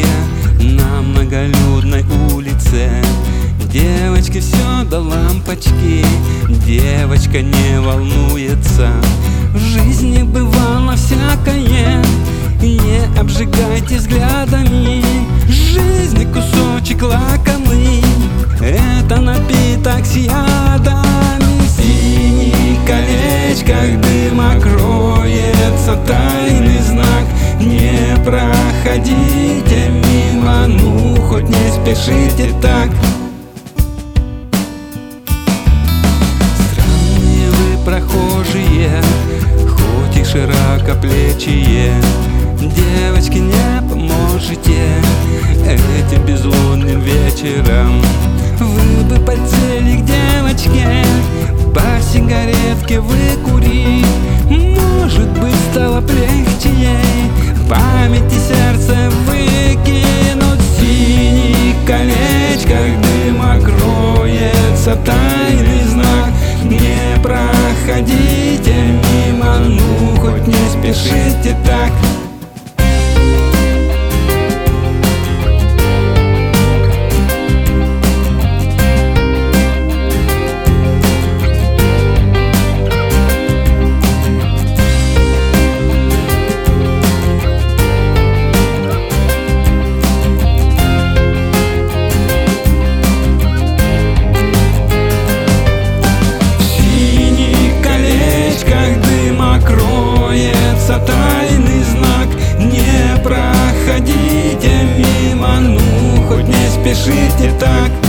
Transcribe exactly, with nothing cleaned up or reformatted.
парке на многолюдной улице. Девочке все до лампочки, девочка не волнуется. В жизни бывало всякое, не обжигайте взглядами. Жизнь кусочек лакомый, это напиток с ядами. В синих колечках дыма кроется тайный знак. Не проходите мимо, ну хоть не спешите так. Странные вы прохожие, хоть и широкоплечие, девочки, не поможете этим безлунным вечером. Вы бы подсели к девочке, по сигаретке выкурить, может быть, стало легче ей в памяти сердце выкинуть. В синих колечках дыма кроется тайный знак. Не проходите мимо, ну хоть не спешите так. Тайный знак. Не проходите мимо, ну хоть не спешите так.